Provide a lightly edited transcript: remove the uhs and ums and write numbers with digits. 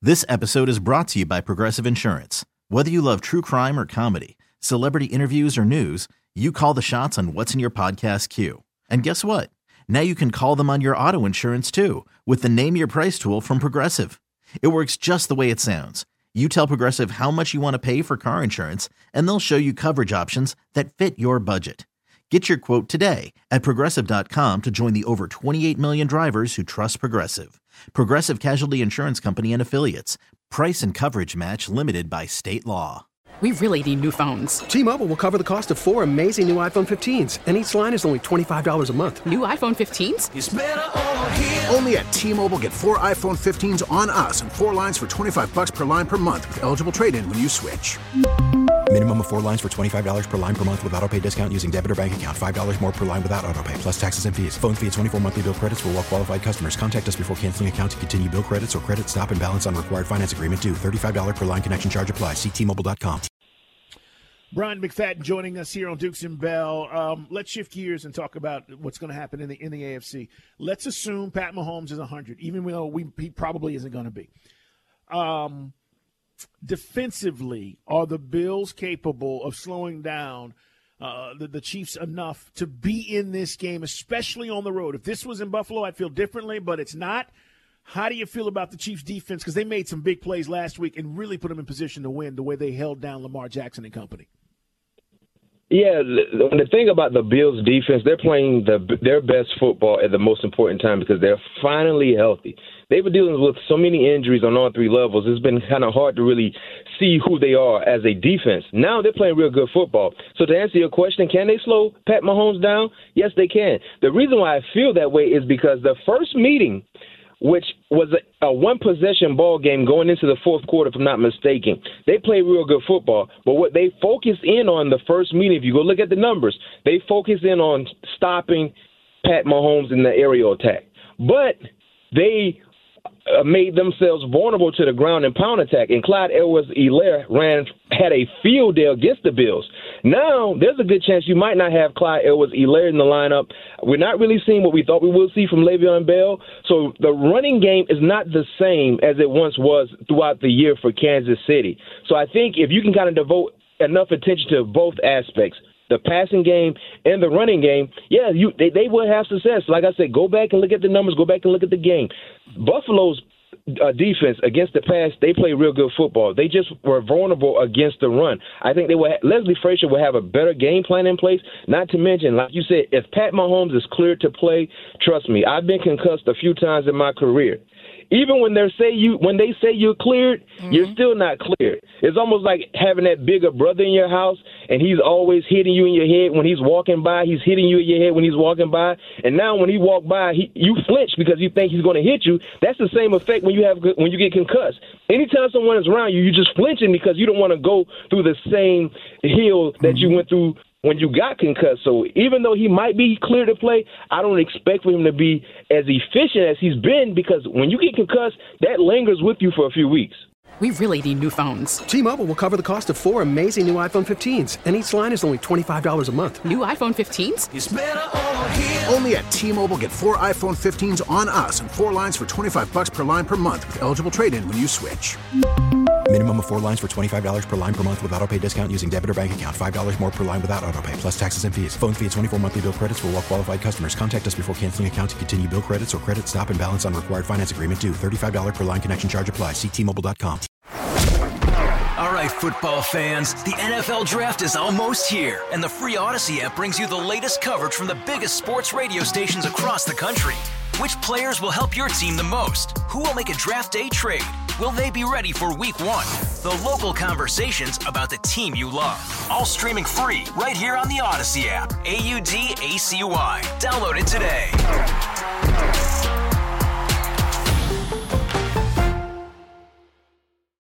This episode is brought to you by Progressive Insurance. Whether you love true crime or comedy, celebrity interviews or news, you call the shots on what's in your podcast queue. And guess what? Now you can call them on your auto insurance too with the Name Your Price tool from Progressive. It works just the way it sounds. You tell Progressive how much you want to pay for car insurance, and they'll show you coverage options that fit your budget. Get your quote today at Progressive.com to join the over 28 million drivers who trust Progressive. Progressive Casualty Insurance Company and Affiliates. Price and coverage match limited by state law. We really need new phones. T-Mobile will cover the cost of 4 amazing new iPhone 15s, and each line is only $25 a month. New iPhone 15s? It's better over here. Only at T-Mobile, get 4 iPhone 15s on us and 4 lines for $25 per line per month with eligible trade-in when you switch. Minimum of 4 lines for $25 per line per month with autopay discount using debit or bank account. $5 more per line without autopay, plus taxes and fees. Phone fee at 24 monthly bill credits for well-qualified customers. Contact us before canceling account to continue bill credits or credit stop and balance on required finance agreement due. $35 per line connection charge applies. See T-Mobile.com. Brian McFadden joining us here on Dukes and Bell. Let's shift gears and talk about what's going to happen in the AFC. Let's assume Pat Mahomes is 100, even though he probably isn't going to be. Defensively, are the Bills capable of slowing down the Chiefs enough to be in this game, especially on the road? If this was in Buffalo, I'd feel differently, but it's not. How do you feel about the Chiefs' defense? Because they made some big plays last week and really put them in position to win the way they held down Lamar Jackson and company. Yeah, the thing about the Bills' defense, they're playing their best football at the most important time because they're finally healthy. They've been dealing with so many injuries on all 3 levels. It's been kind of hard to really see who they are as a defense. Now they're playing real good football. So to answer your question, can they slow Pat Mahomes down? Yes, they can. The reason why I feel that way is because the first meeting, which was a one-possession ball game going into the fourth quarter, if I'm not mistaken. They played real good football, but what they focused in on the first meeting, if you go look at the numbers, they focused in on stopping Pat Mahomes in the aerial attack. But they made themselves vulnerable to the ground and pound attack, and Clyde Edwards-Helaire had a field day against the Bills. Now, there's a good chance you might not have Clyde Edwards-Helaire in the lineup. We're not really seeing what we thought we would see from Le'Veon Bell, so the running game is not the same as it once was throughout the year for Kansas City. So I think if you can kind of devote enough attention to both aspects, the passing game and the running game, yeah, they will have success. Like I said, go back and look at the numbers, go back and look at the game. Buffalo's defense against the pass, they play real good football. They just were vulnerable against the run. I think Leslie Frazier will have a better game plan in place, not to mention, like you said, if Pat Mahomes is cleared to play, trust me, I've been concussed a few times in my career. Even when they say you're cleared, you're still not cleared. It's almost like having that bigger brother in your house, and he's always hitting you in your head when he's walking by. He's hitting you in your head when he's walking by. And now when he walks by, you flinch because you think he's going to hit you. That's the same effect when you get concussed. Anytime someone is around you, you're just flinching because you don't want to go through the same hill that you went through when you got concussed. So even though he might be clear to play, I don't expect for him to be as efficient as he's been, because when you get concussed, that lingers with you for a few weeks. We really need new phones. T-Mobile will cover the cost of 4 amazing new iPhone 15s, and each line is only $25 a month. New iPhone 15s? It's better over here. Only at T-Mobile, get 4 iPhone 15s on us and 4 lines for $25 per line per month with eligible trade-in when you switch. Minimum of 4 lines for $25 per line per month with autopay discount using debit or bank account. $5 more per line without autopay, plus taxes and fees. Phone fee at 24 monthly bill credits for well-qualified customers. Contact us before canceling account to continue bill credits or credit stop and balance on required finance agreement due. $35 per line connection charge applies. See T-Mobile.com. All right, football fans, the NFL Draft is almost here, and the free Odyssey app brings you the latest coverage from the biggest sports radio stations across the country. Which players will help your team the most? Who will make a draft day trade? Will they be ready for week 1? The local conversations about the team you love. All streaming free right here on the Odyssey app. AUDACY. Download it today.